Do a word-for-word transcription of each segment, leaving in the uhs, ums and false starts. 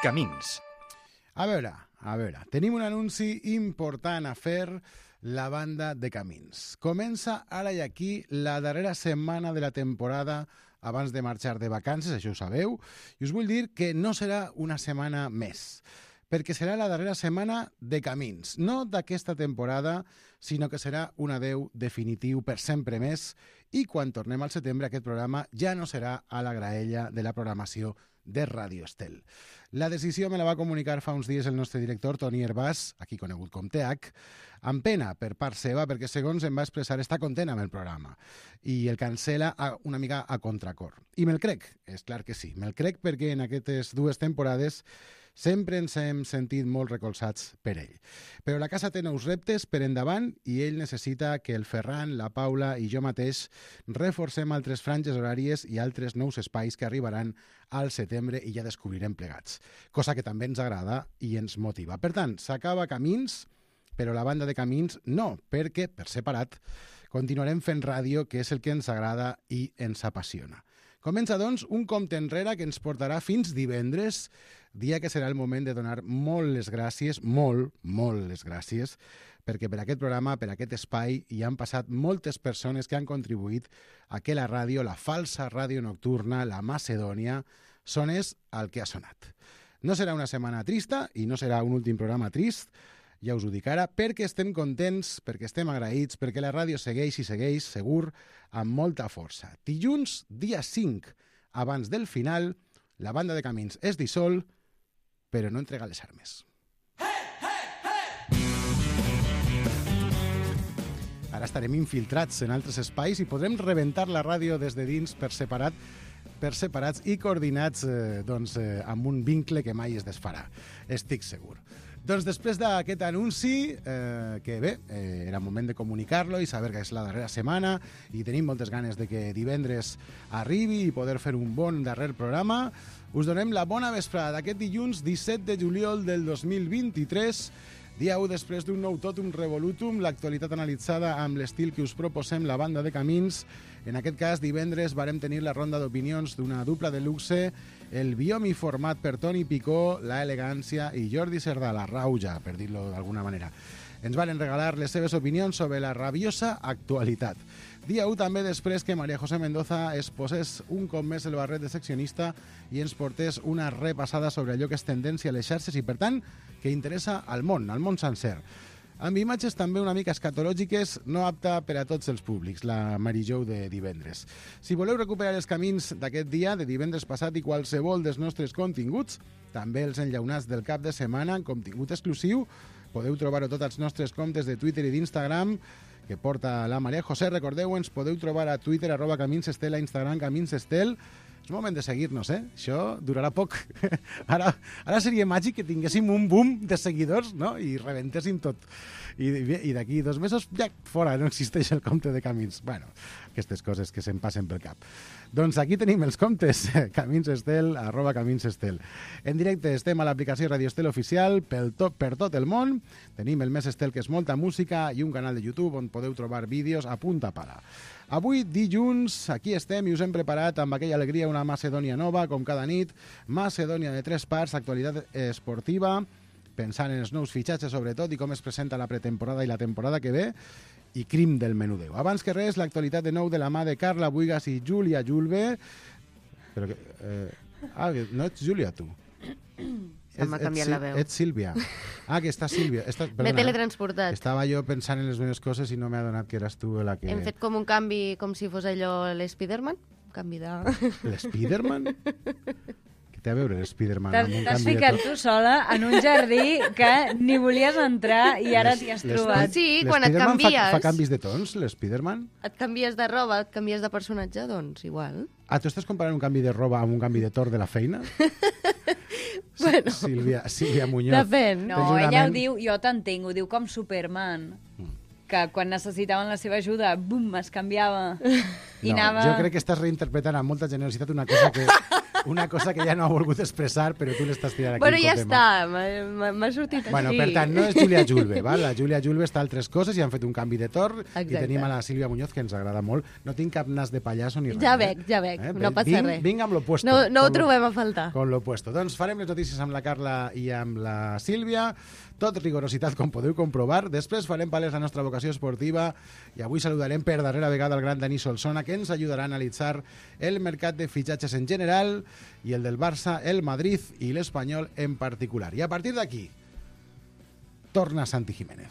Camins. A veure, a veure, tenim un anunci important a fer, la banda de Camins. Comença ara i aquí la darrera setmana de la temporada abans de marxar de vacances, això ho sabeu, i us vull dir que no serà una setmana més, perquè serà la darrera setmana de Camins, no d'aquesta temporada, sinó que serà un adeu definitiu per sempre més, i quan tornem al setembre aquest programa ja no serà a la graella de la programació de Ràdio Estel. La decisió me la va comunicar fa uns dies el nostre director, Toni Herbàs, aquí conegut com T H, amb pena per part seva, perquè segons em va expressar està content amb el programa i el cancela a, una mica a contracor. I me'l crec, és clar que sí, me'l crec perquè en aquestes dues temporades sempre ens hem sentit molt recolzats per ell. Però la casa té nous reptes per endavant i ell necessita que el Ferran, la Paula i jo mateix reforcem altres franges horàries i altres nous espais que arribaran al setembre i ja descobrirem plegats. Cosa que també ens agrada i ens motiva. Per tant, s'acaba Camins, però la banda de Camins no, perquè, per separat, continuarem fent ràdio, que és el que ens agrada i ens apassiona. Comença, doncs, un compte enrere que ens portarà fins divendres, dia que serà el moment de donar molt les gràcies, molt, molt les gràcies, perquè per aquest programa, per aquest espai, hi han passat moltes persones que han contribuït a que la ràdio, la falsa ràdio nocturna, la Macedònia, sonés el que ha sonat. No serà una setmana trista i no serà un últim programa trist, ja us ho dic ara, perquè estem contents, perquè estem agraïts, perquè la ràdio segueix i segueix, segur, amb molta força. Dilluns, dia cinc, abans del final, la banda de Camins es dissol, però no entrega les armes. Ara estarem infiltrats en altres espais i podrem rebentar la ràdio des de dins per separat, per separats i coordinats eh, doncs, eh, amb un vincle que mai es desfarà. Estic segur. Doncs després d'aquest anunci, eh, que bé, eh, era moment de comunicar-lo i saber que és la darrera setmana i tenim moltes ganes de que divendres arribi i poder fer un bon darrer programa, us donem la bona vesprada d'aquest dilluns disset de juliol del dos mil vint-i-tres, dia u després d'un nou totum revolutum, l'actualitat analitzada amb l'estil que us proposem la banda de Camins. En aquest cas, divendres varem tenir la ronda d'opinions d'una dupla de luxe, el biomi format per Toni Picó, la elegància i Jordi Cerdà, la rauja, per dir-lo d'alguna manera. Ens van regalar les seves opinions sobre la rabiosa actualitat. Dia u també després que María José Mendoza es posés un cop més el barret de seccionista i ens portés una repassada sobre allò que és tendència a les xarxes i, per tant, que interessa al món, al món sencer. Amb imatges també una mica escatològiques, no apta per a tots els públics, la Mary Jo de divendres. Si voleu recuperar els camins d'aquest dia, de divendres passat i qualsevol dels nostres continguts, també els enllaunats del cap de setmana en contingut exclusiu, podeu trobar-ho tots als nostres comptes de Twitter i d'Instagram, que porta la Maria José. Recordeu, ens podeu trobar a Twitter, arroba Camins Estel, a Instagram, Camins Estel. És moment de seguir-nos, eh? Això durarà poc. Ara, ara seria màgic que tinguéssim un boom de seguidors, no? I rebentéssim tot. I, i d'aquí dos mesos, ja, fora, no existeix el compte de Camins. Bueno, aquestes coses que se'n passen pel cap. Doncs aquí tenim els comptes, Camins Estel, arroba Camins Estel. En directe estem a l'aplicació Radio Estel Oficial pel to, per tot el món. Tenim el Més Estel, que és molta música, i un canal de YouTube on podeu trobar vídeos a punta pala. Avui, dilluns, aquí estem i us hem preparat amb aquella alegria una Macedònia nova, com cada nit. Macedònia de tres parts, actualitat esportiva, pensant en els nous fitxatges sobretot i com es presenta la pretemporada i la temporada que ve, i crim del menudeu. Abans que res, l'actualitat de nou de la mà de Carla Buigas i Júlia Julve. Però que... Eh, ah, no ets Júlia, tu? Se m'ha canviat la veu. Ets Sílvia. Ah, que està Sílvia. Estàs, M'he teletransportat. Estava jo pensant en les meves coses i no m'he adonat que eres tu la que... Hem fet com un canvi, com si fos allò l'Spiderman. Canvi de... L'Spiderman? Què té a veure l'Spiderman amb un T'has canvi de ficat tot? tu sola en un jardí que ni volies entrar i ara t'hi has trobat. Sí, quan et L'Spiderman canvies... Fa, fa canvis de tons, l'Spiderman? Et canvies de roba, et canvies de personatge, doncs igual. Ah, tu estàs comparant un canvi de roba amb un canvi de torn de la feina? Bueno. Sílvia, Sílvia Muñoz. Depèn. No, Tens una ella ho ment- diu, jo t'entenc, ho diu com Superman, que quan necessitaven la seva ajuda, bum, es canviava i No, anava... jo crec que estàs reinterpretant amb molta generositat una cosa que, una cosa que ja no ha volgut expressar, però tu l'estàs tirant aquí. Bueno, ja tema. està, m'ha m'ha sortit Bueno, així. per tant, no és Júlia Julve, val? La Júlia Julve està a altres coses i han fet un canvi de torn. Exacte. I tenim a la Sílvia Muñoz, que ens agrada molt. No tinc cap nas de pallasso ni res. Ja eh? veig, ja veig, Eh? no passa vinc, res. Vinc amb l'opuesto. No, no ho Con lo- trobem a faltar. Con l'opuesto. Doncs farem les notícies amb la Carla i amb la Sílvia. Tot rigorositat, com podeu comprovar. Després farem palès la nostra vocació esportiva i avui saludarem per darrera vegada el gran Dani Solsona, que ens ajudarà a analitzar el mercat de fitxatges en general i el del Barça, el Madrid i l'Espanyol en particular. I a partir d'aquí, torna Santi Jiménez.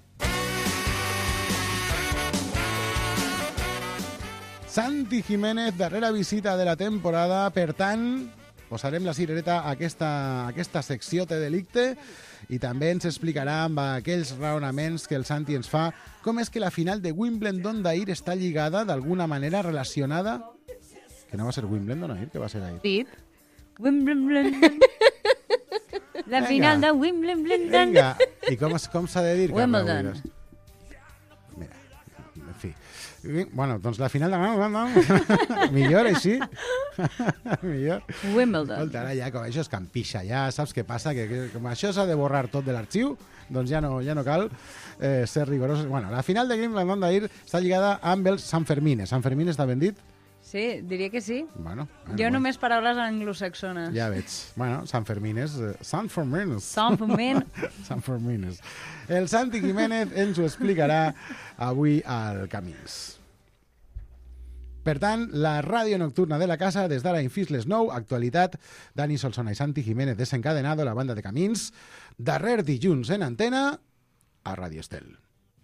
Santi Jiménez, darrera visita de la temporada, per tant, posarem la cirereta a aquesta, a aquesta secció de delicte i també ens explicarà amb aquells raonaments que el Santi ens fa com és que la final de Wimbledon d'ahir està lligada d'alguna manera relacionada... Que no va ser Wimbledon ahir, que va ser ahir. Dit. Wimbledon. La Vinga. final de Wimbledon. Vinga, i com, es- com s'ha de dir? Carla Wimbledon. Boiras? Mira, en fi. Bueno, doncs la final de... Millor, així? Millor. Wimbledon. Escolta, ara ja, com això és campixa, ja saps què passa, que, que com això s'ha de borrar tot de l'arxiu, doncs ja no, ja no cal eh, ser rigorosos. Bueno, la final de Wimbledon d'ahir està lligada amb els Sant Fermines. Sant Fermines està ben dit? Sí, diria que sí. Bueno, bueno, Jo bueno. només paraules anglosaxones. Ja veig. Bueno, Sant Fermines... Eh, Sant Fermines. Sant Fermín. Sant Fermines. El Santi Jiménez ens ho explicarà avui al Camins. Per tant, la ràdio nocturna de la casa, des d'ara fins les nou, actualitat, Dani Solsona i Santi Jiménez desencadenado, la banda de Camins, darrer dilluns en antena, a Ràdio Estel.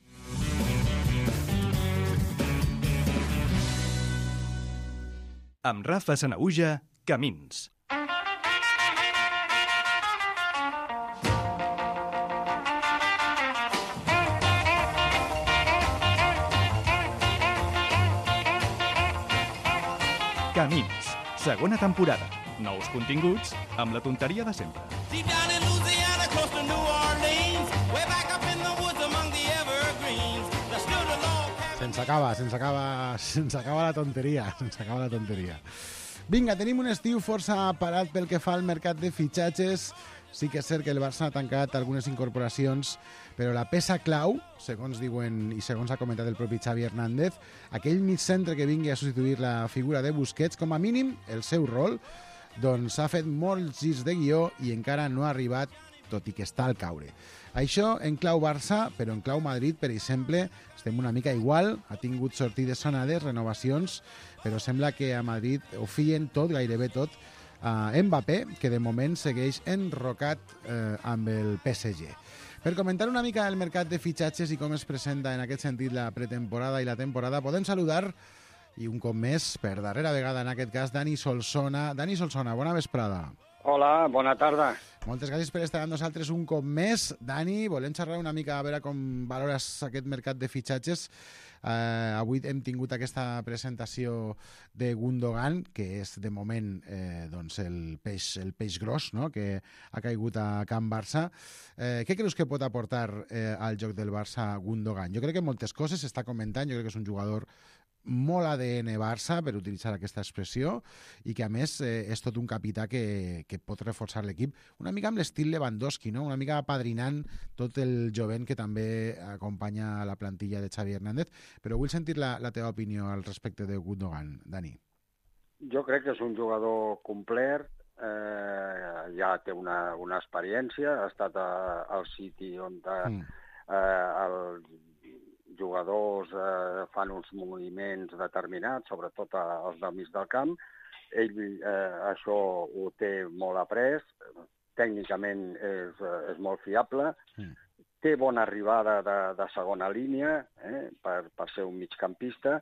Amb Rafa Sanaüja, Camins. Camins, segona temporada. Nous continguts amb la tonteria de sempre. Deep down in Louisiana, close to New Orleans, way back up in the woods among the evergreens, there stood a log cabin. Se'ns acaba, se'ns acaba, se'ns acaba la tonteria, se'ns acaba la tonteria. Vinga, tenim un estiu força parat pel que fa al mercat de fitxatges. Sí que és cert que el Barça ha tancat algunes incorporacions, però la peça clau, segons diuen i segons ha comentat el propi Xavi Hernández, aquell mig centre que vingui a substituir la figura de Busquets, com a mínim el seu rol, doncs ha fet molts girs de guió i encara no ha arribat, tot i que està al caure. Això en clau Barça, però en clau Madrid, per exemple, estem una mica igual, ha tingut sortides sonades, renovacions, però sembla que a Madrid ho fien tot, gairebé tot, a Mbappé, que de moment segueix enrocat eh, amb el P S G. Per comentar una mica el mercat de fitxatges i com es presenta en aquest sentit la pretemporada i la temporada, podem saludar, i un cop més, per darrera vegada en aquest cas, Dani Solsona. Dani Solsona, bona vesprada. Hola, bona tarda. Moltes gràcies per estar amb nosaltres un cop més. Dani, volem xerrar una mica a veure com valores aquest mercat de fitxatges. Uh, avui hem tingut aquesta presentació de Gundogan, que és de moment eh, doncs el, peix, el peix gros, no?, que ha caigut a Can Barça. Eh, què creus que pot aportar eh, al joc del Barça Gundogan? Jo crec que moltes coses s'està comentant, jo crec que és un jugador molt A D N Barça, per utilitzar aquesta expressió, i que a més eh, és tot un capità que, que pot reforçar l'equip una mica amb l'estil Lewandowski, no? Una mica apadrinant tot el jovent que també acompanya la plantilla de Xavi Hernández. Però vull sentir la, la teva opinió al respecte de Gundogan, Dani. Jo crec que és un jugador complet, eh, ja té una, una experiència, ha estat a, al City on de, Mm. eh, els jugadors eh, fan uns moviments determinats, sobretot als del mig del camp. Ell eh, això ho té molt après, tècnicament és, és molt fiable, Mm. té bona arribada de, de segona línia eh, per, per ser un migcampista,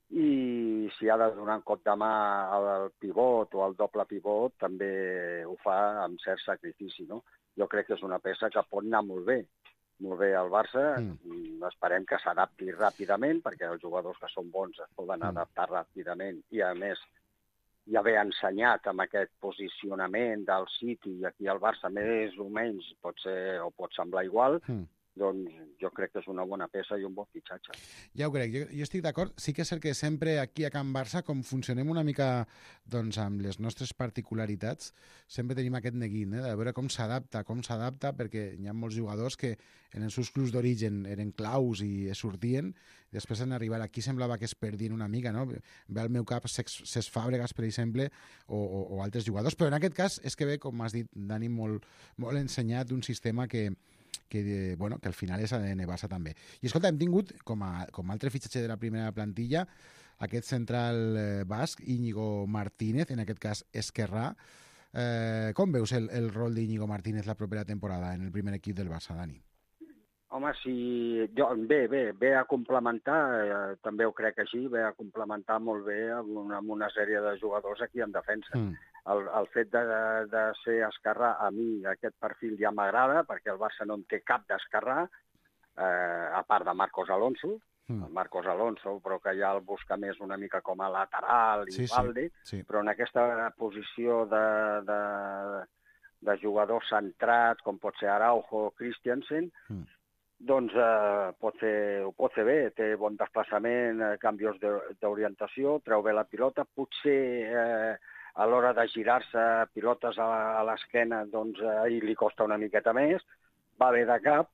i si ha de donar un cop de mà al pivot o al doble pivot també ho fa amb cert sacrifici, no? Jo crec que és una peça que pot anar molt bé, molt bé al Barça. Mm. Esperem que s'adapti ràpidament, perquè els jugadors que són bons es poden Mm. adaptar ràpidament, i a més ja ve ensenyat amb aquest posicionament del City, i aquí al Barça més o menys pot ser o pot semblar igual, Mm. doncs jo crec que és una bona peça i un bon fitxatge. Ja ho crec, jo, jo estic d'acord. Sí que és cert que sempre aquí a Can Barça, com funcionem una mica doncs, amb les nostres particularitats, sempre tenim aquest neguit, eh, de veure com s'adapta, com s'adapta, perquè hi ha molts jugadors que en els seus clubs d'origen eren claus i es sortien, i després en arribar aquí semblava que es perdien una mica, no? Ve al meu cap Cesc Fàbregas, per exemple, o, o, o altres jugadors, però en aquest cas és que ve, com has dit, Dani, molt, molt ensenyat d'un sistema que que, bueno, que al final és A D N Barça també. I escolta, hem tingut, com a, com a altre fitxatge de la primera plantilla, aquest central eh, basc, Íñigo Martínez, en aquest cas esquerrà. Eh, com veus el, el rol d'Íñigo Martínez la propera temporada en el primer equip del Barça, Dani? Home, si... Jo, bé, bé, ve a complementar, eh, també ho crec així, ve a complementar molt bé amb una, amb una sèrie de jugadors aquí en defensa. Mm. El, el fet de, de ser esquerrà, a mi aquest perfil ja m'agrada, perquè el Barça no en té cap d'esquerrà, eh, a part de Marcos Alonso, mm. el Marcos Alonso, però que ja el busca més una mica com a lateral i sí, Valde, sí, sí. Però en aquesta posició de, de, de jugador centrat, com pot ser Araujo o Christiansen, mm. doncs eh, pot fer, ho pot fer bé, té bon desplaçament, eh, canvis d'orientació, treu bé la pilota, potser... Eh, a l'hora de girar-se pilotes a, a l'esquena, doncs eh, li costa una miqueta més, va bé de cap.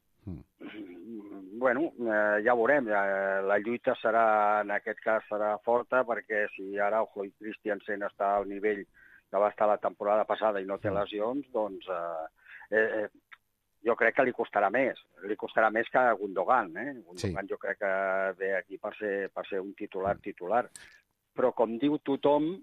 Mm. Bueno, eh, ja veurem, eh, la lluita serà, en aquest cas, serà forta, perquè si Araujo i Christiansen està al nivell que va estar la temporada passada i no té lesions, doncs eh, eh, jo crec que li costarà més. Li costarà més que a Gundogan, eh? Gundogan sí. Jo crec que ve aquí per ser, per ser un titular titular. Però, com diu tothom,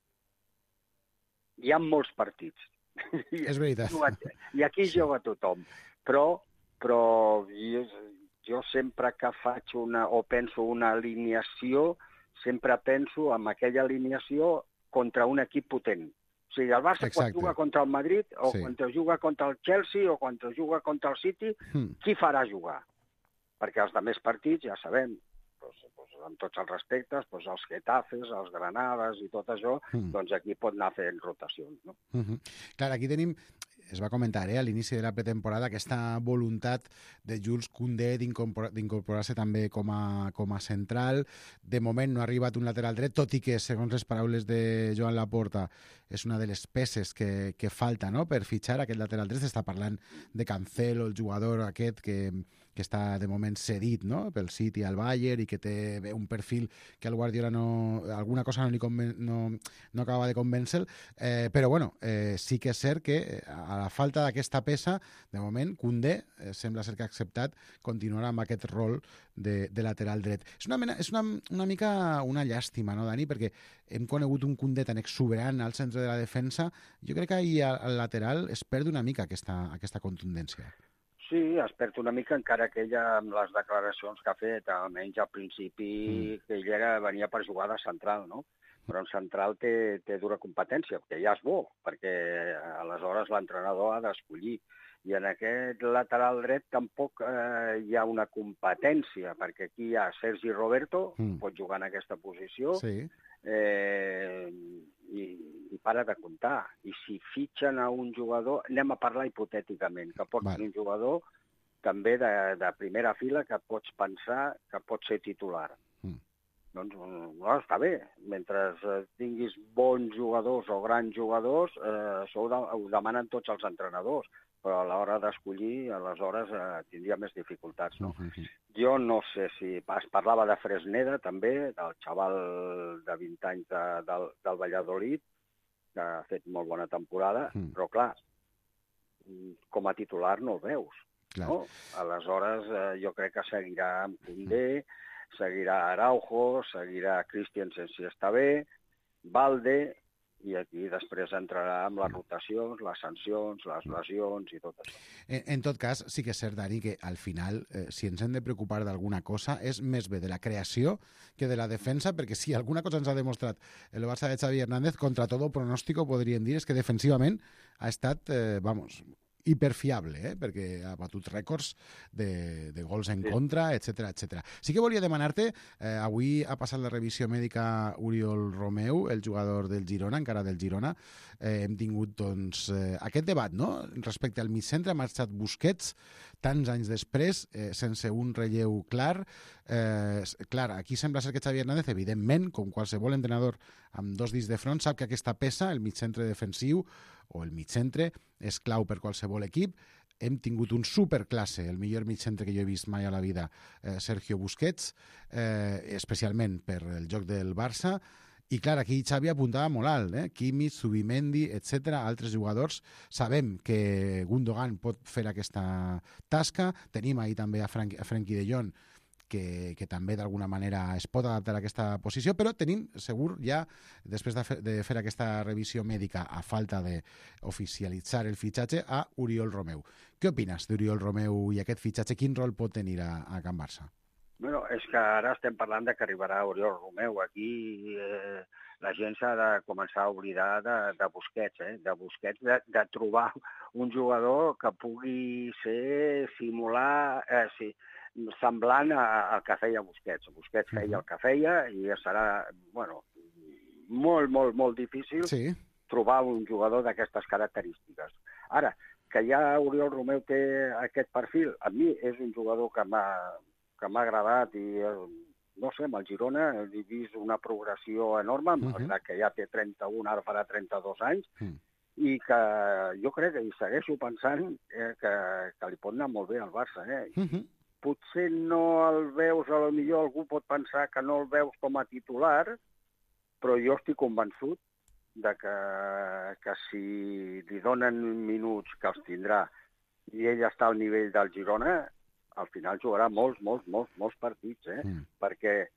hi ha molts partits. És veritat. I aquí sí. Juga tothom. Però, però jo, jo sempre que faig una, o penso una alineació, sempre penso en aquella alineació contra un equip potent. O sigui, el Barça Exacte. Quan juga contra el Madrid, o sí. Quan juga contra el Chelsea, o quan juga contra el City, hmm. qui farà jugar? Perquè els altres partits, ja sabem, doncs, doncs, amb tots els respectes, doncs els Getafes, els Granades i tot això, mm. doncs aquí pot anar fent rotacions. No? Mm-hmm. Clar, aquí tenim, es va comentar eh, a l'inici de la pretemporada, aquesta voluntat de Jules Koundé d'incorporar-se també com a, com a central. De moment no ha arribat un lateral dret, tot i que, segons les paraules de Joan Laporta, és una de les peces que, que falta, no?, per fitxar aquest lateral dret. S'està parlant de Cancelo, el jugador aquest que, que està de moment cedit, no?, pel City al Bayern i que té bé, un perfil que al Guardiola no, alguna cosa no, li conven, no, no acaba de convèncer, eh, però bueno, eh, sí que és cert que a la falta d'aquesta peça, de moment, Koundé eh, sembla ser que ha acceptat continuar amb aquest rol de, de lateral dret. És una, mena, és una, una mica una llàstima, no, Dani?, perquè hem conegut un Koundé tan exuberant al centre de la defensa. Jo crec que ahir al lateral es perd una mica aquesta, aquesta contundència. Sí, es perd una mica, encara que ella, amb les declaracions que ha fet, almenys al principi, mm. que ella venia per jugar de central, no? Però en central té, té dura competència, que ja és bo, perquè aleshores l'entrenador ha d'escollir. I en aquest lateral dret tampoc eh, hi ha una competència, perquè aquí hi ha Sergi Roberto, mm. pot jugar en aquesta posició, sí. eh, i, i para de comptar. I si fitxen a un jugador, anem a parlar hipotèticament, que pot ser un jugador també de, de primera fila que pots pensar que pot ser titular. Mm. Doncs no, està bé. Mentre tinguis bons jugadors o grans jugadors, eh, això ho, de, ho demanen tots els entrenadors, però a l'hora d'escollir, aleshores eh, tindria més dificultats. No? Uh-huh. Jo no sé si... Es parlava de Fresneda, també, del xaval de vint anys de, del, del Valladolid, que ha fet molt bona temporada, uh-huh. però clar, com a titular no el veus. No? Aleshores, eh, jo crec que seguirà amb Koundé, uh-huh. seguirà Araujo, seguirà Christiansen si està bé, Valde, i aquí després entrarà amb les rotacions, les sancions, les lesions i tot això. En, en tot cas, sí que és cert, Dani, que al final, eh, si ens hem de preocupar d'alguna cosa, és més bé de la creació que de la defensa, perquè si alguna cosa ens ha demostrat el Barça de Xavi Hernández, contra todo pronòstico, podríem dir, és que defensivament ha estat, eh, vamos, hiperfiable, eh? Perquè ha batut rècords de, de gols en sí. contra, etcètera, etcètera. Sí que volia demanar-te, eh, avui ha passat la revisió mèdica Oriol Romeu, el jugador del Girona, encara del Girona. Eh, hem tingut doncs, eh, aquest debat, no?, respecte al migcentre. Ha marxat Busquets tants anys després, eh, sense un relleu clar. Eh, clar, aquí sembla ser que Xavi Hernández, evidentment, com qualsevol entrenador amb dos dits de front, sap que aquesta peça, el migcentre defensiu o el migcentre, és clau per qualsevol equip. Hem tingut un superclasse, el millor migcentre que jo he vist mai a la vida, eh, Sergio Busquets, eh, especialment per el joc del Barça. I clar, aquí Xavi apuntava molt alt, eh? Kimmich, Zubimendi, etcètera, altres jugadors. Sabem que Gundogan pot fer aquesta tasca. Tenim ahir també a, Frank, a Frenkie de Jong, que, que també d'alguna manera es pot adaptar a aquesta posició, però tenim segur ja, després de fer, de fer aquesta revisió mèdica a falta d'oficialitzar el fitxatge, a Oriol Romeu. Què opines d'Oriol Romeu i aquest fitxatge? Quin rol pot tenir a, a Can Barça? Bueno, és que ara estem parlant de que arribarà Oriol Romeu. Aquí eh, la gent s'ha de començar a oblidar de, de Busquets, eh? de Busquets, de, de trobar un jugador que pugui ser, simular, eh, sí, semblant al que feia Busquets. Busquets feia el que feia i serà, bueno, molt, molt, molt difícil sí. trobar un jugador d'aquestes característiques. Ara, que ja Oriol Romeu té aquest perfil, a mi és un jugador que m'ha que m'ha agradat i, no sé, amb el Girona he vist una progressió enorme, uh -huh. que ja té trenta-un, ara farà trenta-dos anys, uh -huh. i que jo crec que hi segueixo pensant eh, que, que li pot anar molt bé al Barça. Eh? Uh -huh. Potser no el veus, a lo millor algú pot pensar que no el veus com a titular, però jo estic convençut de que, que si li donen minuts que els tindrà i ell està al nivell del Girona, al final jugarà molts, molts, molts, molts partits, eh? Mm. Perquè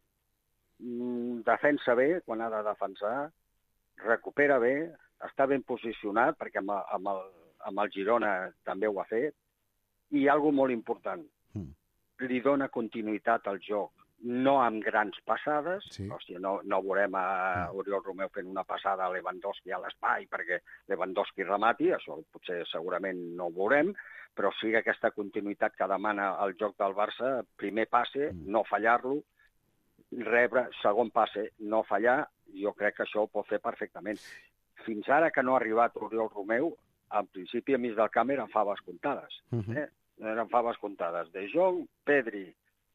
mm, defensa bé quan ha de defensar, recupera bé, està ben posicionat, perquè amb, amb, el, amb el Girona també ho ha fet, i algo molt important, mm. li dona continuïtat al joc, no amb grans passades, sí. o sigui, no, no veurem a Oriol Romeu fent una passada a Lewandowski a l'espai perquè Lewandowski remati, això potser segurament no ho veurem, però sí aquesta continuïtat que demana el joc del Barça, primer passe, mm. no fallar-lo, rebre, segon passe, no fallar, jo crec que això ho pot fer perfectament. Fins ara que no ha arribat Oriol Romeu, en principi a mig del camp eren faves comptades. Mm -hmm. eh? Eren faves comptades. De Jong, Pedri,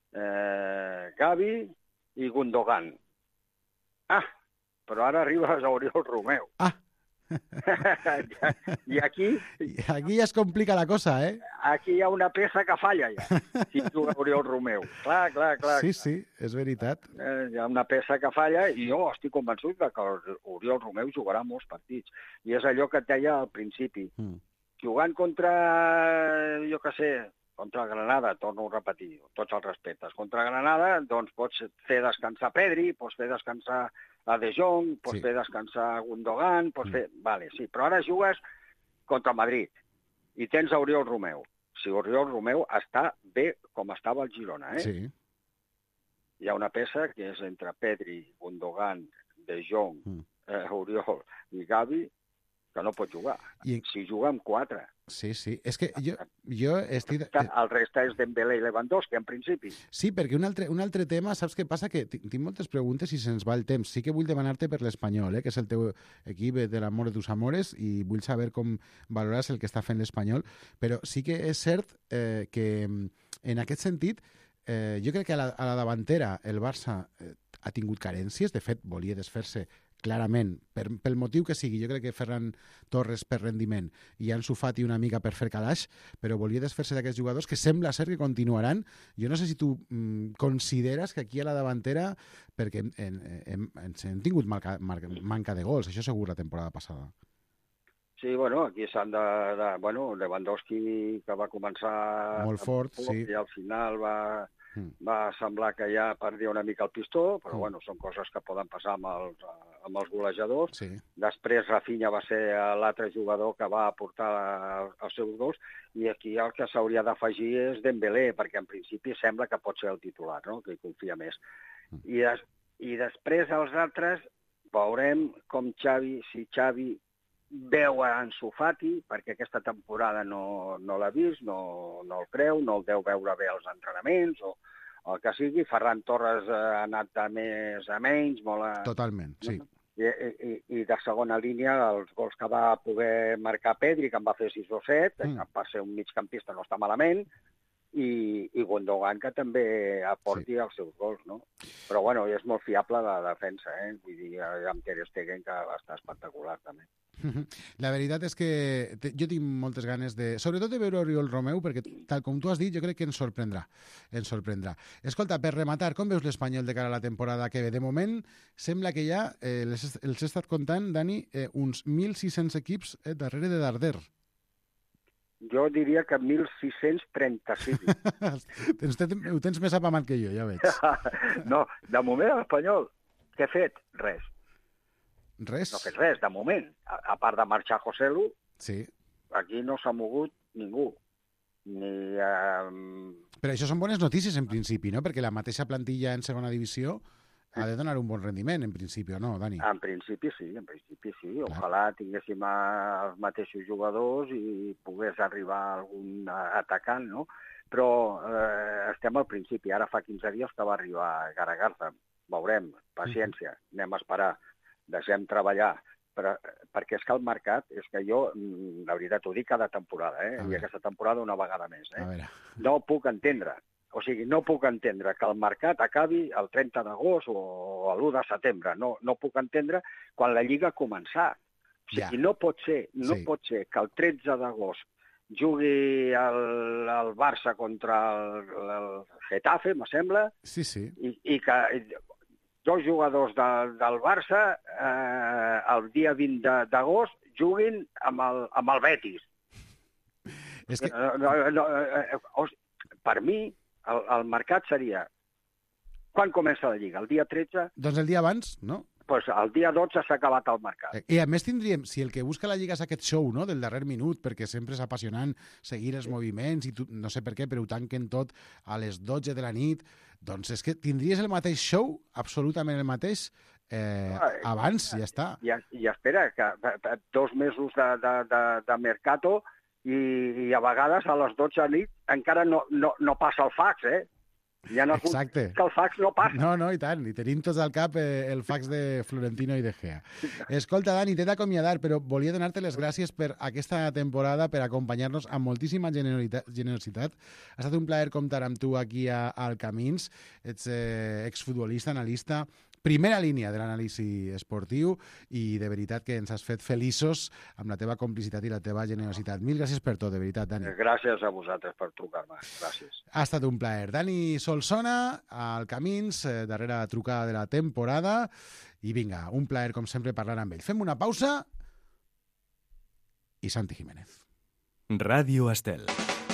eh, Gavi i Gundogan. Ah, però ara arribes a Oriol Romeu. Ah! I aquí... I aquí ja es complica la cosa, eh? Aquí hi ha una peça que falla, ja, si juga Oriol Romeu. Clar, clar, clar. Sí, sí, és veritat. Eh, hi ha una peça que falla i jo estic convençut que Oriol Romeu jugarà molts partits. I és allò que et deia al principi. Mm. Jugant contra, jo què sé, contra Granada, torno a repetir, tots els respectes. Contra Granada, doncs pots fer descansar Pedri, pots fer descansar a De Jong, pots sí. fer descansar Gundogan, pots mm. fer... Vale, sí, però ara jugues contra Madrid i tens a Oriol Romeu. Si Oriol Romeu està bé com estava el Girona, eh? Sí. Hi ha una peça que és entre Pedri, Gundogan, De Jong, mm. eh, Oriol i Gavi, que no pot jugar. I... Si juga amb quatre. Sí, sí. És que jo, jo estic... El resta és Dembélé i Lewandowski, en principi. Sí, perquè un altre, un altre tema, saps què passa? Que tinc moltes preguntes i se'ns va el temps. Sí que vull demanar-te per l'Espanyol, eh, que és el teu equip de l'amor de tus amores, i vull saber com valores el que està fent l'Espanyol, però sí que és cert eh, que en aquest sentit eh, jo crec que a la, a la davantera el Barça eh, ha tingut carències, de fet volia desfer-se clarament, per, pel motiu que sigui. Jo crec que Ferran Torres per rendiment i Ansu Fati una mica per fer calaix, però volia desfer-se d'aquests jugadors que sembla ser que continuaran. Jo no sé si tu mm, consideres que aquí a la davantera, perquè hem, hem, hem, hem tingut marca, marca, manca de gols, això segur la temporada passada. Sí, bueno, aquí s'han de, de... Bueno, Lewandowski, que va començar... Molt fort, sí. I al final va... va semblar que ja perdia una mica el pistó, però mm. bueno, són coses que poden passar amb els, amb els golejadors. Sí. Després Rafinha va ser l'altre jugador que va aportar els seus gols, i aquí el que s'hauria d'afegir és Dembélé, perquè en principi sembla que pot ser el titular, no? Que hi confia més. Mm. I, des, I després els altres veurem com Xavi, si Xavi veu a Ansu Fati, perquè aquesta temporada no, no l'ha vist, no, no el creu, no el deu veure bé als entrenaments, o el que sigui. Ferran Torres ha anat de més a menys, molt a... Totalment, sí. I, i, i de segona línia, els gols que va poder marcar Pedri, que en va fer sis o set, mm. que va ser un migcampista, no està malament, i, i Gundogan, que també aporti sí. els seus gols, no? Però, bueno, és molt fiable la defensa, eh? Vull dir, amb Ter Stegen, que va estar espectacular, també. La veritat és que jo tinc moltes ganes de... Sobretot de veure Oriol Romeu, perquè, tal com tu has dit, jo crec que ens sorprendrà. Ens sorprendrà. Escolta, per rematar, com veus l'Espanyol de cara a la temporada que ve? De moment, sembla que ja, eh, els, els he estat comptant, Dani, eh, uns mil sis-cents equips eh, darrere de Darder. Jo diria que mil sis-cents trenta-sis. Ho tens més apamat que jo, ja veig. No, de moment l'Espanyol, què ha fet? Res. Res? No ha fet res, de moment. A, a part de marxar Joselu, sí. Aquí no s'ha mogut ningú. Ni... Um... Però això són bones notícies, en principi, no? Perquè la mateixa plantilla en segona divisió ha de donar un bon rendiment, en principi, no, Dani? En principi sí, en principi sí. Clar. Ojalà tinguéssim els mateixos jugadors i pogués arribar algun atacant, no? Però eh, estem al principi. Ara fa quinze dies que va arribar Garagarza. Veurem, paciència, mm. anem a esperar. Deixem treballar. Però, perquè és que el mercat, és que jo, la veritat, ho dic cada temporada, eh? I aquesta temporada una vegada més, eh? No puc entendre. O sigui, no puc entendre que el mercat acabi el trenta d'agost o l'u de setembre. No, no puc entendre quan la Lliga ha començat. O sigui, ja. no pot ser, no sí. pot ser que el tretze d'agost jugui el, el Barça contra el, el Getafe, me sembla, sí, sí. I, i que dos jugadors de, del Barça eh, el dia vint d'agost juguin amb el, amb el Betis. És que... no, no, no, eh, per mi, El, el mercat seria... Quan comença la Lliga? El dia tretze? Doncs el dia abans, no? Doncs pues el dia dotze s'ha acabat el mercat. I a més tindríem, si el que busca la Lliga és aquest show, no?, del darrer minut, perquè sempre és apassionant seguir els sí. moviments, i tu, no sé per què, però ho tanquen tot a les dotze de la nit, doncs és que tindries el mateix show, absolutament el mateix, eh, ah, abans, ja està. I, i espera, que dos mesos de, de, de, de mercato... I, i a vegades a les dotze de nit encara no, no, no passa el fax, eh? Hi ha hagut Exacte. Que el fax no passa. No, no, i tant. I tenim tots al cap eh, el fax de Florentino i de Gea. Escolta, Dani, t'he d'acomiadar, però volia donar-te les gràcies per aquesta temporada, per acompanyar-nos amb moltíssima generositat. Ha estat un plaer comptar amb tu aquí a, al Camins. Ets eh, exfutbolista, analista, primera línia de l'anàlisi esportiu, i de veritat que ens has fet feliços amb la teva complicitat i la teva generositat. Mil gràcies per tot, de veritat, Dani. Gràcies a vosaltres per trucar-me. Gràcies. Ha estat un plaer. Dani Solsona, al Camins, eh, darrera trucada de la temporada, i vinga, un plaer, com sempre, parlar amb ell. Fem una pausa i Santi Jiménez. Ràdio Estel.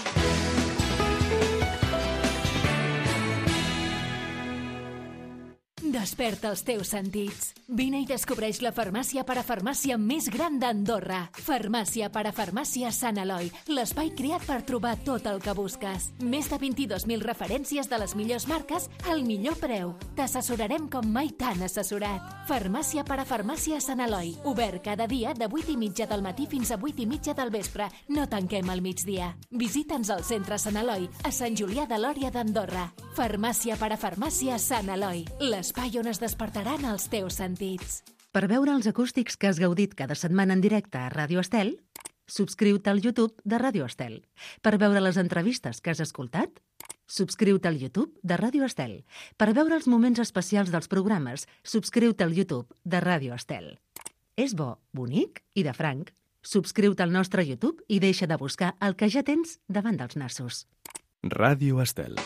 Desperta els teus sentits. Vine i descobreix la farmàcia parafarmàcia més gran d'Andorra. Farmàcia parafarmàcia Sant Eloi, l'espai creat per trobar tot el que busques. Més de vint-i-dos mil referències de les millors marques al millor preu. T'assessorarem com mai t'han assessorat. Farmàcia parafarmàcia Sant Eloi, obert cada dia de vuit i mitja del matí fins a vuit i mitja del vespre. No tanquem al migdia. Visita'ns al centre Sant Eloi, a Sant Julià de Lòria d'Andorra. Farmàcia parafarmàcia Sant Eloi, l'espai on es despertaran els teus sentits. Per veure els acústics que has gaudit cada setmana en directe a Ràdio Estel, subscriu-te al YouTube de Ràdio Estel. Per veure les entrevistes que has escoltat, subscriu-te al YouTube de Ràdio Estel. Per veure els moments especials dels programes, subscriu-te al YouTube de Ràdio Estel. És bo, bonic i de franc. Subscriu-te al nostre YouTube i deixa de buscar el que ja tens davant dels nassos. Ràdio Estel.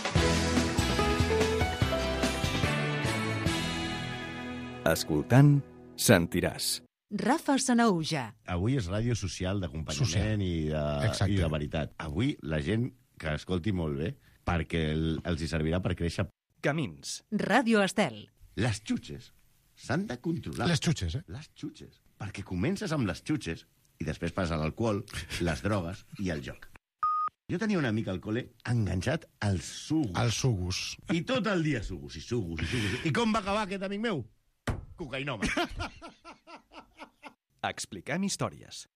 Escoltant, sentiràs. Rafa Sanauja. Avui és ràdio social, d'acompanyament i, de, i de veritat. Avui la gent que escolti molt bé, perquè el, els hi servirà per créixer. Camins. Ràdio Estel. Les xutxes s'han de controlar. Les xutxes, eh? Les xutxes. Perquè comences amb les xutxes i després passa l'alcohol, les drogues i el joc. Jo tenia un amic al col·le enganxat als sugus. Als sugus. I tot el dia sugus i sugus i sugus. I com va acabar aquest amic meu? Cocaïnoma. Expliquem històries.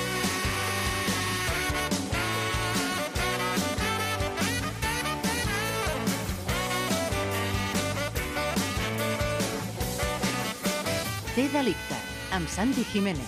Té delicte, amb Santi Jiménez.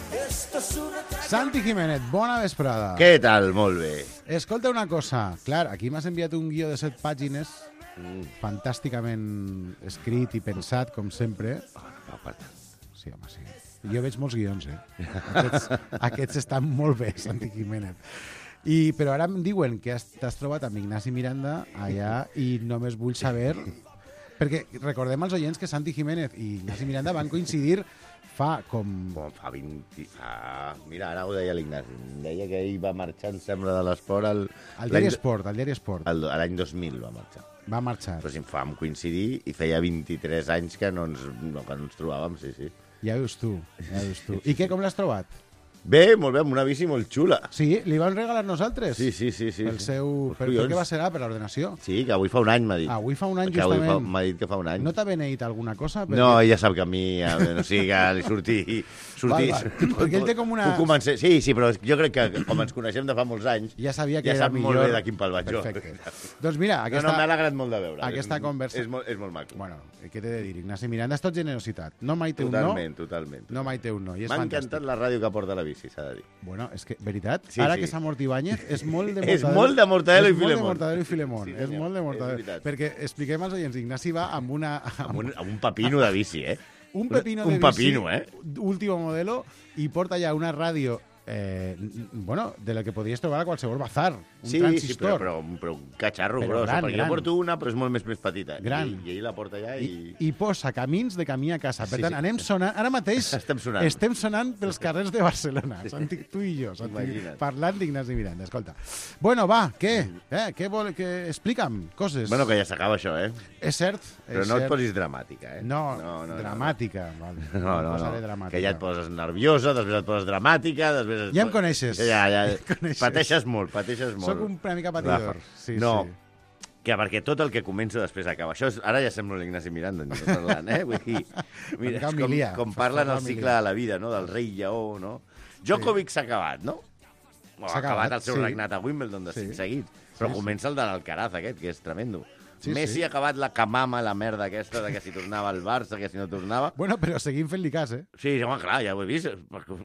Santi Jiménez, bona vesprada. Què tal? Molt bé. Escolta una cosa. Clar, aquí m'has enviat un guió de set pàgines, mm. fantàsticament escrit i pensat, com sempre. Va, va, sí, home, sí. Jo veig molts guions, eh? Aquests, aquests estan molt bé, Santi Jiménez. I, però ara em diuen que t'has trobat amb Ignasi Miranda allà i només vull saber... Perquè recordem als oients que Santi Jiménez i Ignasi Miranda van coincidir fa com... Bon, fa vint... Fa... Mira, ara ho deia l'Ignasi. Deia que ell va marxar, em sembla, de l'esport... Al el diari Esport, el diari Esport. L'any dos mil va marxar. Va marxar. Però si em vam coincidir i feia vint-i-tres anys que no ens, no, que no ens trobàvem, sí, sí. Ja veus tu, ja veus tu. I què, com l'has trobat? Bé, molt bé, amb una bici molt xula. Sí, li vam regalar nosaltres? Sí, sí, sí. sí. El seu... Per, per què va ser? Per l'ordenació? Sí, que avui fa un any, m'ha dit. Ah, avui fa un any, que justament. M'ha dit que fa un any. No t'ha beneït alguna cosa? Perquè... No, ella sap que a mi, a, no sigui que li surti... surti val, val. Perquè ell té com una... Comencé... Sí, sí, però jo crec que com ens coneixem de fa molts anys... Ja sabia que ja era sap millor... molt bé de quin pal vaig jo. Perfecte. Doncs mira, aquesta... No, no, m'ha alegrat molt de veure. Aquesta és, conversa... És molt, és molt maco. Bueno, què t'he de dir? Ignasi Miranda és tot generositat. No mai té un no. Totalment, totalment. No mai té un no. M'ha encantat la ràdio que porta la bici, s'ha de dir. Bueno, és que, veritat, sí, ara sí. que s'ha mort Ibáñez, és molt de Mortadelo, és molt de Mortadelo i Filemón. És molt de Mortadelo i Filemón. Sí, és molt de Mortadelo. Perquè expliquem als oients, Ignasi va amb una... Amb un, amb un pepino de bici, eh? Un pepino un, de un bici, pepino, eh? último modelo, i porta ja una ràdio eh, bueno, de la que podries trobar a qualsevol bazar, un sí, transistor. Sí, però, però, però un catxarro però gros, gran, perquè gran. jo porto una, però és molt més, més petita. Gran. I, I ell la porta allà i... I, I posa camins de camí a casa. Per sí, tant, sí. anem sonant... Ara mateix estem sonant. estem sonant pels carrers de Barcelona. Santi, tu i jo, Santi, parlant d'Ignasi Miranda. Escolta. Bueno, va, què? Eh? Què vol... Que... Explica'm coses. Bueno, que ja s'acaba això, eh? És cert. Però és no cert. et posis dramàtica, eh? No, no, no dramàtica. No, vale. no, no, no. Dramàtica. Que ja et poses nerviosa, després et poses dramàtica, després... Ja em coneixes. Ja, ja. Coneixes. Pateixes molt, pateixes molt. Soc un una mica patidor. Sí, no, sí. que perquè tot el que comença després acaba. Això és, ara ja sembla l'Ignasi Miranda, parlant, eh? Vull dir, mira, és com, com parlen el cicle de la vida, no? Del rei lleó, no? Djokovic s'ha acabat, no? O ha acabat el seu sí. regnat a Wimbledon de sí. cinc seguits. Però sí, comença el de l'Alcaraz aquest, que és tremendo. Sí, Messi sí. ha acabat la camama, la merda aquesta, de que si tornava al Barça, que si no tornava... Bueno, però seguim fent-li cas, eh? Sí, home, clar, ja ho he vist.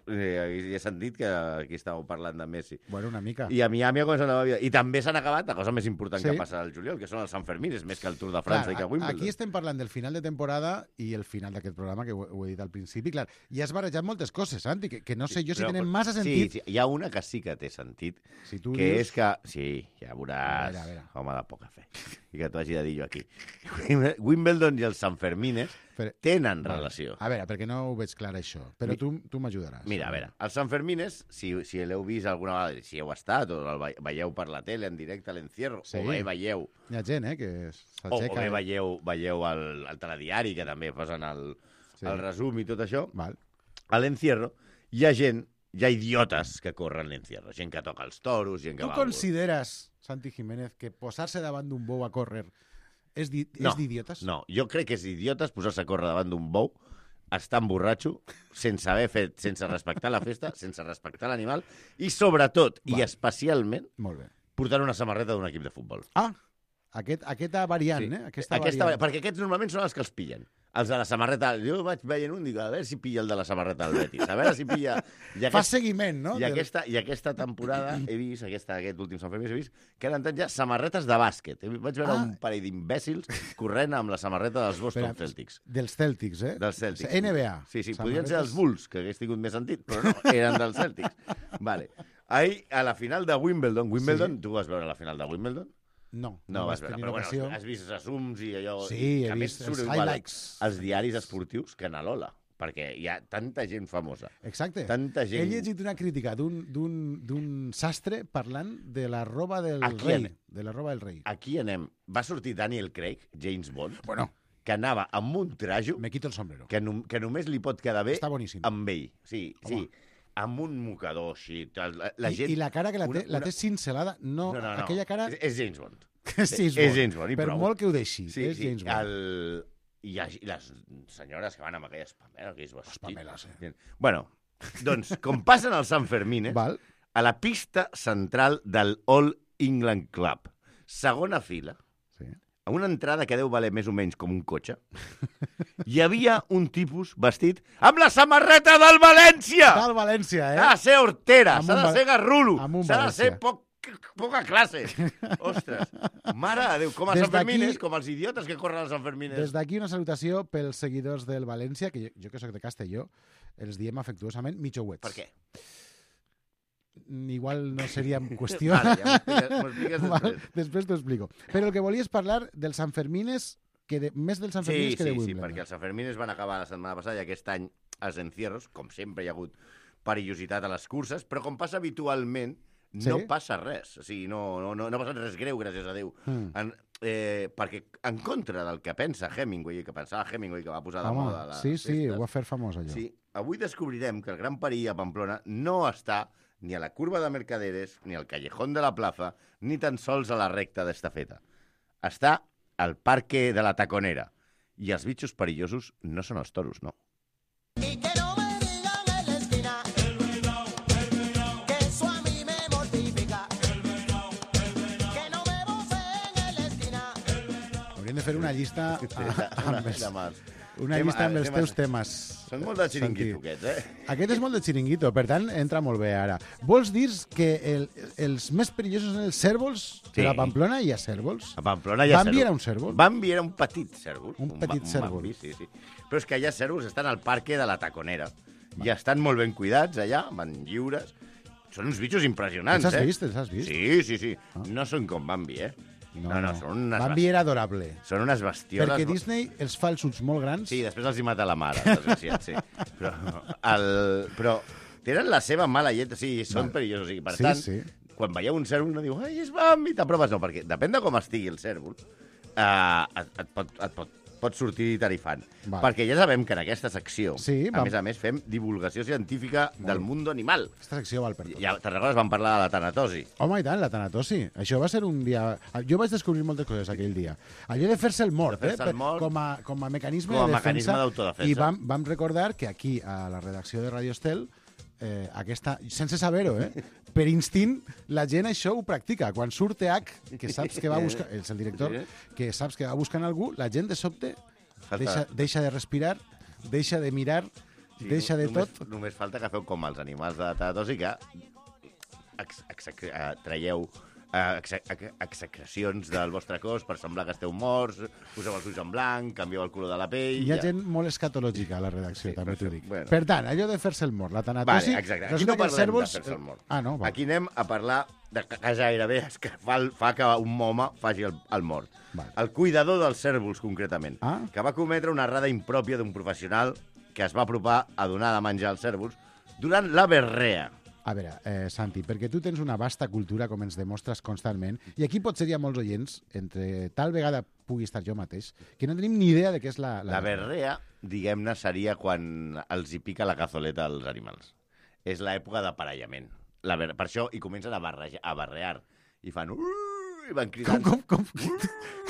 He sentit que aquí estàveu parlant de Messi. Bueno, una mica. I a Miami ha començat la nova vida. I també s'han acabat la cosa més important sí. que passa al juliol, que són els Sant Fermín, és més que el Tour de França clar, i que Wimbledon. Aquí estem parlant del final de temporada i el final d'aquest programa, que ho, ho he dit al principi. Clar, i has barrejat moltes coses, Santi, que, que no sé jo si però, tenen massa sentit. Sí, sí, hi ha una que sí que té sentit, si tu que dius... és que... Sí, ja veuràs, a veure, a veure. home de poca fe, i que t'ho hagi de dir jo aquí. Wimbledon i els Sant Fermines però... tenen vale. relació. A veure, perquè no ho veig clar, això. Però tu, tu m'ajudaràs. Mira, a veure, els Sant Fermines, si, si l'heu vist alguna vegada, si heu estat, o el veieu per la tele en directe a l'encierro, sí. o bé veieu... Hi ha gent, eh, que s'aixeca... O, o bé veieu, veieu el, el telediari, que també posen el, sí. el resum i tot això. Val. A l'encierro hi ha gent, hi ha idiotes que corren l'encierro. Gent que toca els toros, gent que tu va... Tu consideres, Santi Jiménez, que posar-se davant d'un bou a córrer és d'idiotes? No, no, jo crec que és idiotes posar-se a córrer davant d'un bou, estar borratxo, sense haver fet, sense respectar la festa, sense respectar l'animal, i sobretot, Val. i especialment, Molt bé. portar una samarreta d'un equip de futbol. Ah, aquest, aquesta variant, sí. eh? Aquesta, aquesta variant. Perquè aquests normalment són els que els pillen. Els de la samarreta... Jo vaig veient un, dic, a veure si pilla el de la samarreta del Betis. A veure si pilla... I aquest... Fa seguiment, no? I aquesta, I aquesta temporada he vist, aquesta, aquest últim Sant Fermí, he vist que han entrat ja samarretes de bàsquet. Vaig veure ah. un parell d'imbècils corrent amb la samarreta dels Boston Espera, Celtics. Dels Celtics, eh? Dels Celtics. N B A. Sí, sí, samarretes... podrien ser els Bulls, que hagués tingut més sentit, però no, eren dels Celtics. Vale. Ahir, a la final de Wimbledon, Wimbledon, sí. tu vas veure la final de Wimbledon? No, no, no vas veure, però bueno, has vist resums i allò... Sí, i, he vist els highlights. Els diaris esportius que na Lola, perquè hi ha tanta gent famosa. Exacte. Tanta gent... He llegit una crítica d'un sastre parlant de la roba del Aquí rei. anem. De la roba del rei. Aquí anem. Va sortir Daniel Craig, James Bond, bueno. que anava amb un trajo... Me quito el sombrero. Que, no, que només li pot quedar bé Està boníssim. amb ell. Sí, Home. sí. Amb un mocador així. La, la I, gent, I la cara que la té, una, una... la té cincelada. No, no, no, no. aquella cara... És, és James Bond. és James Bond. És James Bond, i per prou. molt que ho deixi, sí, és sí. James Bond. El... I, ha, I les senyores que van amb aquelles pameles, aquells vestits... Les pameles, eh? Bueno, Doncs, com passen els Sant Fermines, Val. a la pista central del All England Club, segona fila, Sí. a una entrada que deu valer més o menys com un cotxe, hi havia un tipus vestit amb la samarreta del València! Tal València, eh? S'ha de ser hortera, Amb s'ha un de Val- ser garrulo, amb un s'ha de ser València. poc, poca classe. Ostres, mare de Déu, com a Des Sant Fermines, d'aquí- com els idiotes que corren als Sant Fermines. Des d'aquí una salutació pels seguidors del València, que jo, jo que sóc de Castelló, els diem afectuosament mitjouets. Per què? Igual no seria en qüestió. Vale, ja m'ho expliques, m'ho expliques Val, després. després t'ho explico. Però el que volia és parlar dels Sant Fermines, que de, més dels Sant Sí, Fermines que de sí, sí, Wimbledon. perquè els Sant Fermines van acabar la setmana passada i aquest any els encierros, com sempre hi ha hagut perillositat a les curses, però com passa habitualment, no Sí? passa res. O sigui, no, no, no, no ha passat res greu, gràcies a Déu. Mm. En, eh, perquè en contra del que pensa Hemingway, que pensava Hemingway, que va posar de Home, moda les sí, sí, festes, ho va fer famós, allò. sí, avui descobrirem que el Gran Perill a Pamplona no està ni a la curva de Mercaderes, ni al Callejón de la Plaza, ni tan sols a la recta d'estafeta. Està al Parque de la Taconera. I els bitxos perillosos no són els toros, no. Y que no me digan en la esquina que eso a mí me mortifica. Que no me voceen en la esquina. Hauríem de fer una llista amb els, Una, una Tema- llista amb els temes- teus temes. Són molt de xiringuito, Santi. aquests, eh? Aquest és molt de xiringuito, per tant, entra molt bé ara. Vols dir que el, els més perillosos són els cèrvols? Sí. Que a Pamplona hi ha cèrvols? A Pamplona hi ha Bambi cèrvols. era un cèrvol? Bambi era un petit cèrvol. Un petit ba- cèrvol. Bambi, sí, sí. Però és que allà cèrvols estan al Parque de la Taconera. I estan molt ben cuidats allà, van lliures. Són uns bitxos impressionants, Els has eh? vist? Els has vist? Sí, sí, sí. No són com Bambi, eh? No, no, són unes, Bambi era adorable. bast... són unes bestioles. Perquè Disney els fa els ulls molt grans. Sí, després els hi mata la mare, desgraciat, sí. Però, el... Però tenen la seva mala llet, o sigui, són Val. perillosos. O sigui, per Sí, tant, sí. quan veieu un cèrvol no diu, ai, és Bambi, t'apropes, no, perquè depèn de com estigui el cèrvol, eh, et, et, pot, et pot, pot sortir tarifant. Val. Perquè ja sabem que en aquesta secció, Sí, a vam- més a més, fem divulgació científica del mundo animal. Aquesta secció val per tot. Ja, te'n recordes, vam parlar de la tanatosi. Home, i tant, la tanatosi. Això va ser un dia... Jo vaig descobrir moltes coses aquell dia. Allò de fer-se el mort, De fer-se eh? el mort. Com a, com a mecanisme Com a de mecanisme defensa. d'autodefensa. I vam, vam recordar que aquí, a la redacció de Radio Estel, eh, aquesta, sense saber-ho, eh? per instint, la gent això ho practica. Quan surt H, que saps que va buscar... És el director, que saps que va buscant algú, la gent de sobte Falta- deixa, deixa de respirar, deixa de mirar, Sí, deixa de només, tot. Només falta que feu com els animals de la tanatosi, que ex, ex, ex, traieu eh, ex, ex, execracions del vostre cos per semblar que esteu morts, poseu els ulls en blanc, canvieu el color de la pell... Hi ha ja. gent molt escatològica a la redacció, Sí, també t'ho perfecte. dic. Bueno. Per tant, allò de fer-se el mort, la tanatosi... Vale, exacte. Aquí resulta no que els parlem cèrvols- de fer-se el mort. Ah, no, va. Aquí anem a parlar de que que gairebé és que fa, el- fa que un home faci el, el mort. Vale. El cuidador dels cèrvols, concretament, Ah. que va cometre una errada impròpia d'un professional que es va apropar a donar de menjar als cèrvols durant la berrea. A veure, eh, Santi, perquè tu tens una vasta cultura, com ens demostres constantment, i aquí potser hi ha molts oients, entre tal vegada pugui estar jo mateix, que no tenim ni idea de què és la... La berrea, diguem-ne, seria quan els hi pica la cazoleta als animals. És l'època d'aparellament. La ber... Per això hi comencen a, barrejar, a barrear. I fan... "Uuuh", i van cridant. Com, com, com?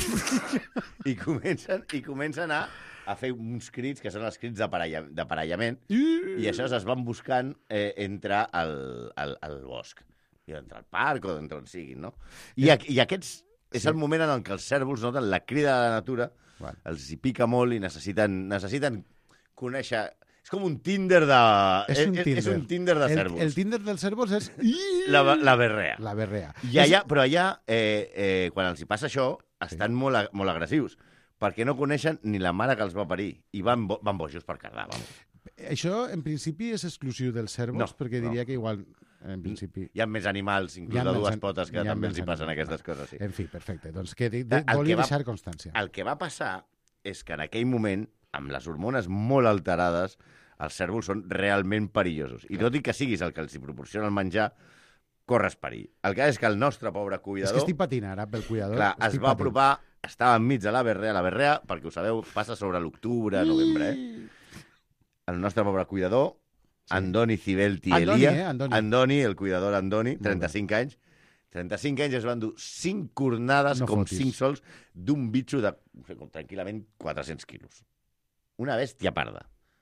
I comencen, i comencen a, a fer uns crits que són els crits d'aparella- d'aparellament. I això es van buscant eh, entre el, el, el bosc. I entre el parc o d'entre on siguin, no? I, a, i aquests... És el moment en què els cèrvols noten la crida de la natura, Val. els hi pica molt i necessiten, necessiten conèixer... És com un Tinder de... És un Tinder. És un Tinder de El, cèrvols. el Tinder dels cèrvols és... La, la berrea. La berrea. I allà, però allà, eh, eh, quan els hi passa això, estan molt, a- molt agressius, perquè no coneixen ni la mare que els va parir, i van, bo, van bojos per cardar, vamos. Això, en principi, és exclusiu dels cèrvols, No, perquè no. diria que igual, en principi... Hi ha més animals, Hi inclús ha de més dues an- potes, que hi ha també més els hi passen animals. aquestes coses, sí. En fi, perfecte. Doncs que di, El di, que volia va- deixar constància. El que va passar és que en aquell moment, amb les hormones molt alterades, els cèrvols són realment perillosos. I tot i que siguis el que els hi proporciona el menjar, corres perill. El que és que el nostre pobre És cuidador... que estic patint ara pel cuidador. Clar, es estic va patint. apropar, estava enmig de la berrea. La berrea, perquè ho sabeu, passa sobre l'octubre, novembre, eh? El nostre pobre cuidador, sí. Andoni Cibelti Andoni, Elia, eh? Andoni. Andoni, el cuidador Andoni, trenta-cinc anys, trenta-cinc anys es van dur cinc cornades No com fotis. cinc sols d'un bitxo de, no sé, com tranquil·lament, quatre-cents quilos. Una bèstia parda.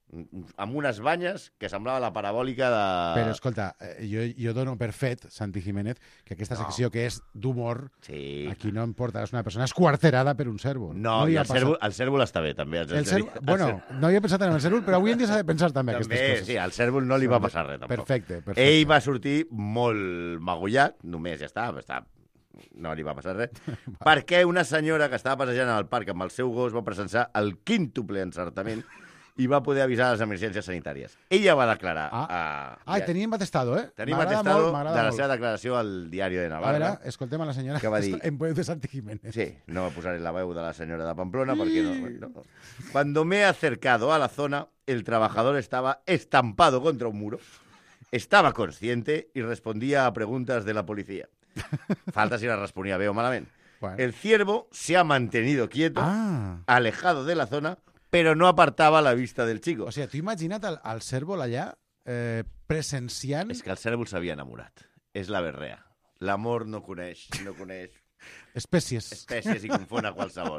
amb unes banyes que semblava la parabòlica de... Però, escolta, jo, jo dono per fet, Santi Jiménez, que aquesta secció no. que és d'humor, sí. aquí no em porta, és una persona esquarterada per un cèrvol. No, no i el cèrvol, el cèrvol està bé, també. El cèrvol, bueno, el no havia pensat en el cèrvol, però avui en dia s'ha de pensar també, també aquestes coses. Sí, al cèrvol no li va passar res, tampoc. Perfecte, perfecte. Ell va sortir molt magullat, només ja està, està no li va passar res, perquè una senyora que estava passejant al parc amb el seu gos va presenciar el quíntuple encertament i va poder avisar les emergències sanitàries. Ella va declarar... Ah, a... ah tenim atestado, eh? Tenim atestado molt, de la seva declaració al Diari de Navarra. A veure, escoltem a la senyora que va dir... en veu de Santi Jiménez. Sí, no posaré la veu de la senyora de Pamplona perquè no, no... Cuando me he acercado a la zona, el trabajador estaba estampado contra un muro, estaba consciente y respondía a preguntas de la policía. Falta si la respondía bé o malament. Bueno. El ciervo se ha mantenido quieto, ah. alejado de la zona, però no apartava la vista del chico. O sigui, tu imagina't el, el cèrvol allà eh, presenciant... És que el cèrvol s'havia enamorat. És la berrea. L'amor no coneix, no coneix... Espècies. Espècies i confon a qualsevol.